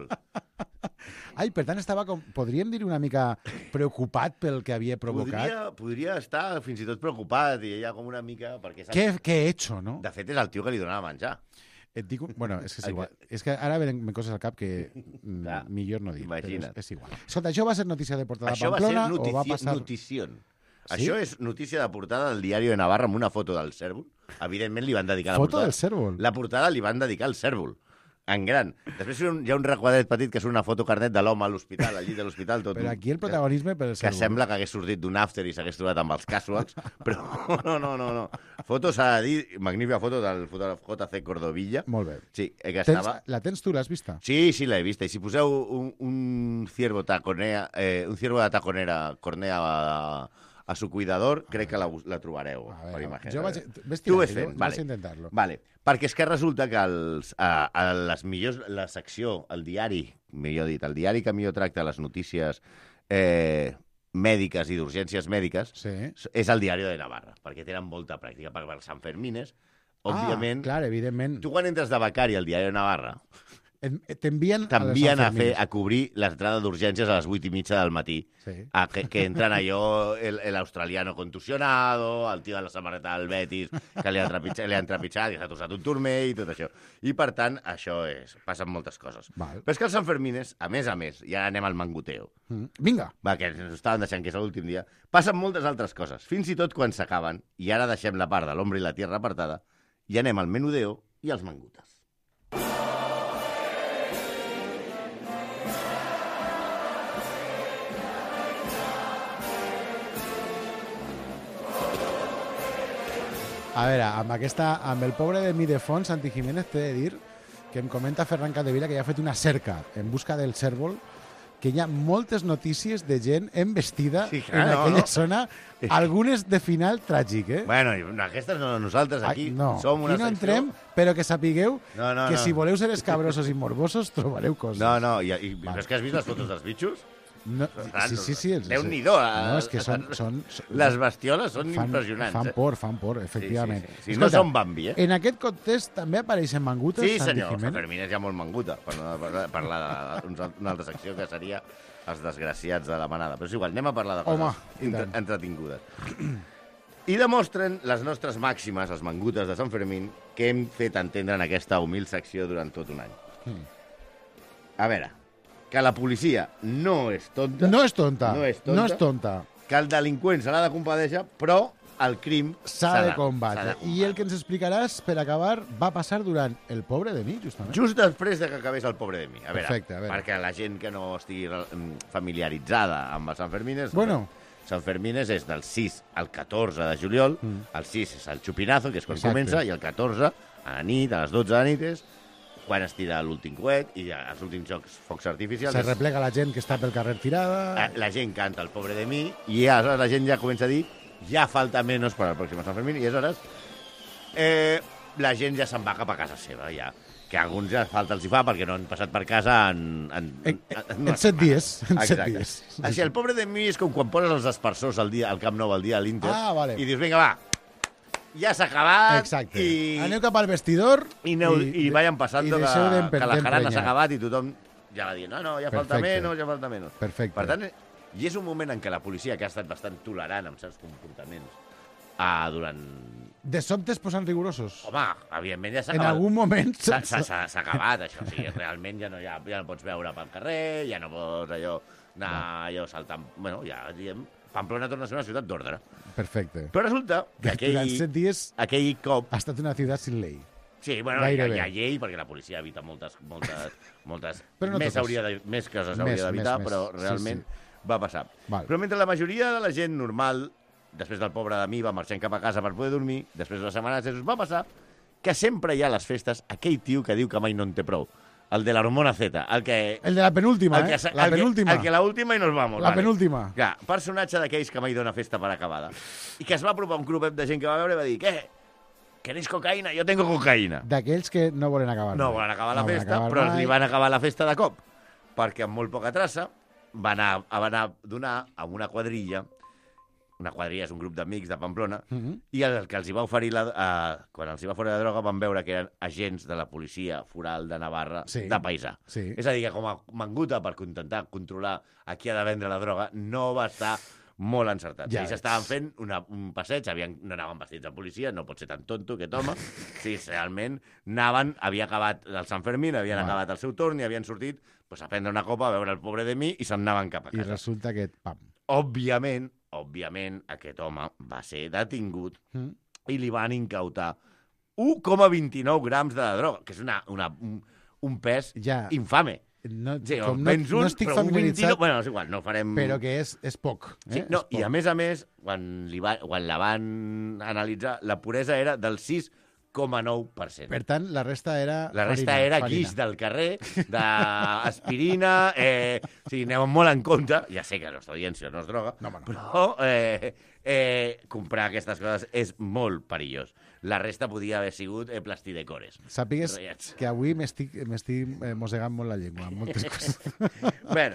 Ai, per tant, estava com... Podríem dir una mica preocupat pel que havia provocat? Podria, podria estar fins i tot preocupat i ella com una mica... Perquè saps... Què, què he hecho, no? De fet, és el tio que li donava a menjar. Et dic... Bueno, és que és igual. És que ara venen coses al cap que mm, millor no dir. Imagina't. És, és igual. Escolta, això va ser notícia de portada això a Pamplona notici... o va passar... notición. Sí? Això és notícia de portada del Diari de Navarra amb una foto del cèrvol. Evidentment li van dedicar la foto portada. Foto del cèrvol? La portada li van dedicar al cèrvol. En gran. Després hi ha un, hi ha un requadret petit que és una foto carnet de l'home a l'hospital, al llit de l'hospital. Tot però aquí el protagonisme per el que cèrvol. Sembla que hagués sortit d'un after i s'hagués trobat amb els casuals, però no, no, no. no. Foto s'ha de dir, magnífica foto del fotògraf J C Cordovilla. Molt bé. Sí, que tens, estava... La tens tu, l'has vista? Sí, sí, l'he vista. I si poseu un, un ciervo taconea, eh, un ciervo de taconera cornea a, a su cuidador, crec que la, la trobareu. A per veure, jo vaig... Ves tu ho tirant, ves fent, jo vale. vaig intentar-lo. Vale. Perquè és que resulta que els, a, a les millors, la secció, el diari, millor dit, el diari que millor tracta les notícies eh, mèdiques i d'urgències mèdiques, sí. és el Diari de Navarra, perquè tenen molta pràctica. Per els Sant Fermines, òbviament... Ah, clar, evidentment. Tu quan entres de becari al Diari de Navarra... T'envien a, fer, a cobrir l'entrada d'urgències a les vuit i mitja del matí. Sí. A, que, que entren allò, l'australiano contusionado, el tio de la samarreta del Betis, que li ha trepitjat i s'ha tossat un turmell i tot això. I, per tant, això és... Passen moltes coses. Val. Però és que els Sant Fermines, a més a més, i ara anem al mangoteo. Mm. Vinga. Va, que ens estaven deixant que és l'últim dia. Passen moltes altres coses. Fins i tot quan s'acaben, i ara deixem la part de l'ombra i la tierra apartada, i anem al menudeo i als mangutes. A veure, amb, aquesta, amb el pobre de mi de fons, Santi Jiménez, t'he de dir que em comenta Ferran Capdevila que ja ha fet una cerca en busca del cèrvol, que hi ha moltes notícies de gent embestida sí, clar, en no, aquella no. zona, algunes de final tràgic, eh? Bueno, aquestes no, nosaltres aquí Ai, no. som una aquí no secció... entrem, però que sapigueu no, no, que no. si voleu ser escabrosos i morbosos trobareu coses. No, no, i, i vale. És que has vist les fotos dels bitxos? No, sí, sí, sí. Déu-n'hi-do. No, és que són, són, són... Les bestioles són fan, impressionants. Fan por, fan por, efectivament. Sí, sí, sí. Si Escolta, no són Bambi, eh? En aquest context també apareixen mangutes, Sí, Santi senyor. Jiménez? A Fermines hi ha molt manguta, per no parlar d'una altra secció que seria els desgraciats de la manada. Però és igual, anem a parlar de coses Home, entretingudes. I demostren les nostres màximes, els mangutes de Sant Fermín, que hem fet entendre en aquesta humil secció durant tot un any. Mm. A veure... que la policia no és tonta. No és tonta. No és tonta. No és tonta. Que el delinqüent se l'ha de compadèixer, però el crim s'ha de combatre. I el que ens explicaràs, per acabar, va passar durant el Pobre de mi, justament. Just després de que acabés el Pobre de mi. A veure, Perfecte, a veure. perquè la gent que no estigui familiaritzada amb el Sant Fermines... Bueno... Sant Fermines és del sis al catorze de juliol, mm. el sis és el xupinazo, que és quan Exacte. comença, i el catorze, a la nit, a les dotze de la nit, és quan es tira l'últim coet i els últims jocs focs artificials. Se replega la gent que està pel carrer tirada... La, la gent canta el Pobre de mi i aleshores la gent ja comença a dir ja falta menys per al pròxim Sant Fermín i aleshores eh, la gent ja se'n va cap a casa seva, ja. Que alguns ja falta els hi fa perquè no han passat per casa en... En, en, en, en, en set dies. En set dies. Així, el Pobre de mi és com quan poses els aspersors al, dia, al Camp Nou al dia a l'Inter ah, vale. i dius, vinga, va, ja s'ha acabat. Exacte. I... Aneu cap al vestidor i, aneu, i, i vayan passant que, que la jarana s'ha acabat i tothom ja va dir, no, no, ja falta Perfecte. menys, ja falta menys. Perfecte. Per tant, I és un moment en què la policia, que ha estat bastant tolerant amb certs comportaments, uh, durant... De sobte es posen rigorosos. Home, evidentment ja s'ha En acabat. algun moment... S'ha s'ha- s'ha acabat, això. O sigui, realment ja no, ja, ja no pots veure pel carrer, ja no pots allò, anar allò saltant... Bueno, ja diem... Pamplona torna a ser una ciutat d'ordre. Perfecte. Però resulta que aquell, Durant set dies aquell cop... ha estat una ciutat sin llei. Sí, bueno, hi ha, Gairebé. hi ha llei, perquè la policia evita moltes, moltes, moltes... Però no més, totes. hauria de, més coses Més, hauria d'evitar, més, més. però Sí, realment va passar. Val. Però mentre la majoria de la gent normal, després del pobre de mi, va marxant cap a casa per poder dormir, després de la setmana de Jesús, va passar que sempre hi ha a les festes aquell tio que diu que mai no en té prou. El de l'hormona Z, el que... El de la penúltima, el que, eh? La el penúltima. Que, el que la última i nos vamos. La vale. penúltima. Clar, personatge d'aquells que mai dona festa per acabada. I que es va apropar un grupet de gent que va veure i va dir, què? ¿Queréis cocaïna? Jo tengo cocaïna. D'aquells que no volen acabar. No mai. volen acabar la No volen festa, acabar però mai. li van acabar la festa de cop. Perquè amb molt poca traça va anar, va anar a donar a una quadrilla, una quadrilla és un grup d'amics de Pamplona, Mhm. i el que els hi va oferir, la, eh, quan els hi va oferir la droga, van veure que eren agents de la policia foral de Navarra, Sí. de paisà. Sí. És a dir, que com a manguta per intentar controlar a qui ha de vendre la droga, no va estar molt encertat. Ja Ells veig. estaven fent una, un passeig, havien, no anaven vestits de policia, no pot ser tan tonto aquest home. Sí, realment, anaven, havia acabat el Sant Fermín, havien Va. acabat el seu torn i havien sortit pues, a prendre una copa, a veure el pobre de mi, i se'n anaven cap a I casa. resulta que, pam. Òbviament, òbviament, aquest home va ser detingut Mm. i li van incautar un coma vint-i-nou grams de droga, que és una, una, un, un pes Ja. infame. No, Sí, com no, vens un, no estic però un familiaritzat, vint-i-nou... Bueno, és igual, no farem... però que és, és poc. Eh? Sí, no, és poc. i a més a més, quan, li va, quan la van analitzar, la puresa era del sis coma nou per cent. Per tant, la resta era La resta farina, era farina. guix del carrer, d'aspirina, eh, o sigui, anem molt en compte, ja sé que la nostra audiència no es droga, No, home, no. però eh, eh, comprar aquestes coses és molt perillós. La resta podia haver sigut eh, plastidecores. Sàpigues Ratllats. que avui m'estic m'estic, eh, mossegant molt la llengua, amb moltes coses. Bé,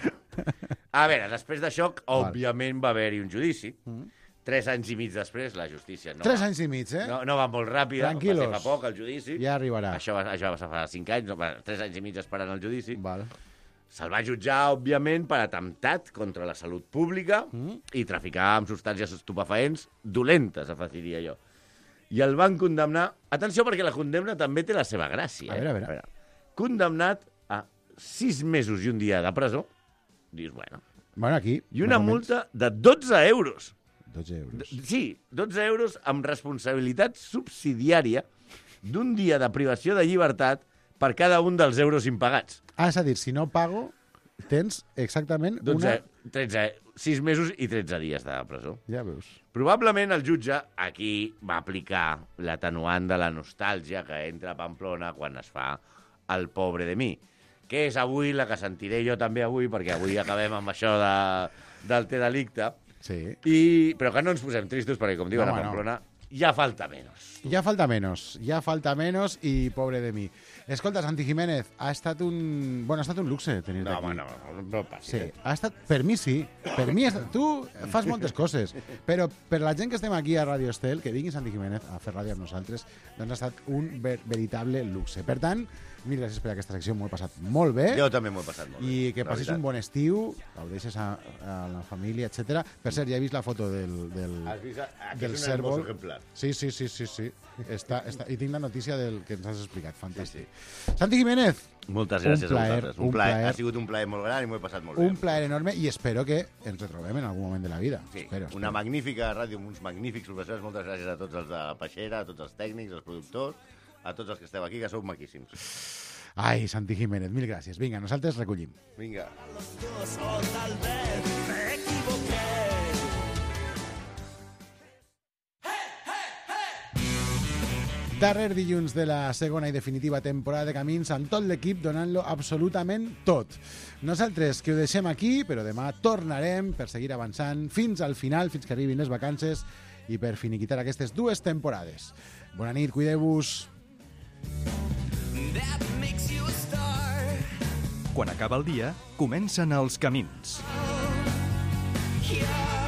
a veure, després d'això, Val. òbviament va haver-hi un judici. Mm. Tres anys i mig després, la justícia no Tres va, anys i mig, eh? no, no va molt ràpida, Tranquilos. va ser fa poc el judici. Ja arribarà. Això va, això va passar fa cinc anys, no, va, tres anys i mig esperant el judici. Val. Se'l va jutjar, òbviament, per atemptat contra la salut pública Mm. i traficar amb substàncies estupefaents dolentes, afegiria jo. I el van condemnar... Atenció, perquè la condemna també té la seva gràcia. A eh? veure, a veure. Condemnat a sis mesos i un dia de presó. Dius, bueno... Bueno, aquí... I una més o menys, multa de dotze euros. dotze euros. Sí, dotze euros amb responsabilitat subsidiària d'un dia de privació de llibertat per cada un dels euros impagats. Ah, és a dir, si no pago, tens exactament dotze, una... tretze, sis mesos i tretze dies de presó. Ja veus. Probablement el jutge aquí va aplicar l'atenuant de la nostàlgia que entra a Pamplona quan es fa el pobre de mi, que és avui la que sentiré jo també avui, perquè avui acabem amb això de, del té delicte, Sí. i, però que no ens posem tristos perquè, com diuen No, a home, no. Pamplona, ja falta menos. Ja falta menos, ja falta menos i pobre de mi. Escolta, Santi Jiménez, ha estat un... Bueno, ha estat un luxe tenir-te No, aquí. home, no, no, no passi. Sí, ha estat... Per mi sí. Per mi... És... Tu fas moltes coses, però per la gent que estem aquí a Radio Estel, que vingui Santi Jiménez a fer ràdio amb nosaltres, doncs ha estat un ver veritable luxe. Per tant, mil gràcies per aquesta secció, m'ho he passat molt bé. Jo també m'ho he passat molt bé. I que la passis veritat. un bon estiu, gaudeixes a, a la família, etcètera. Per cert, ja he vist la foto del, del, Has vist? Aquí del és un cérvol. hermoso ejemplar. Sí, sí, sí, sí, sí. Està, està, I tinc la notícia del que ens has explicat. Fantàstic. Santi Jiménez, Moltes gràcies Un a plaer, vosaltres. Un, un plaer. plaer. Ha sigut un plaer molt gran i m'ho he passat molt un bé. plaer enorme i espero que ens retrobem en algun moment de la vida. Sí, espero, una espero. magnífica ràdio amb uns magnífics professors. Moltes gràcies a tots els de la Peixera, a tots els tècnics, els productors, a tots els que esteu aquí, que sou maquíssims. Ai, Santi Jiménez, mil gràcies. Vinga, nosaltres recollim. Vinga. Darrer dilluns de la segona i definitiva temporada de Camins amb tot l'equip donant-lo absolutament tot. Nosaltres que ho deixem aquí, però demà tornarem per seguir avançant fins al final, fins que arribin les vacances i per finiquitar aquestes dues temporades. Bona nit, cuideu-vos. Quan acaba el dia, comencen els camins. Yeah.